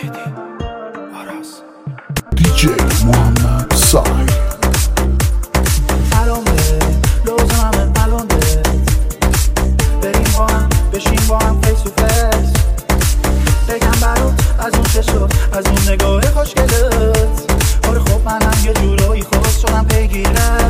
DJ محمد سای الان لازمه الان بریم با هم بشین با هم فیس تو فیس بگم برات از اون چشات از اون نگاه خوشگلت آره خب منم یه جورایی خواست شدم پیگیرت